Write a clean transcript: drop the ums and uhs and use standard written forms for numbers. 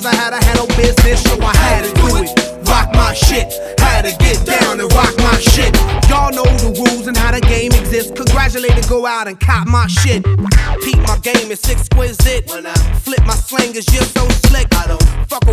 cause I had to handle business, so I had to do it. Rock my shit, had to get down and rock my shit. Y'all know the rules and how the game exists. Congratulated, go out and cop my shit. Peep, my game is exquisite. Flip my slang is just so slick. I don't fuck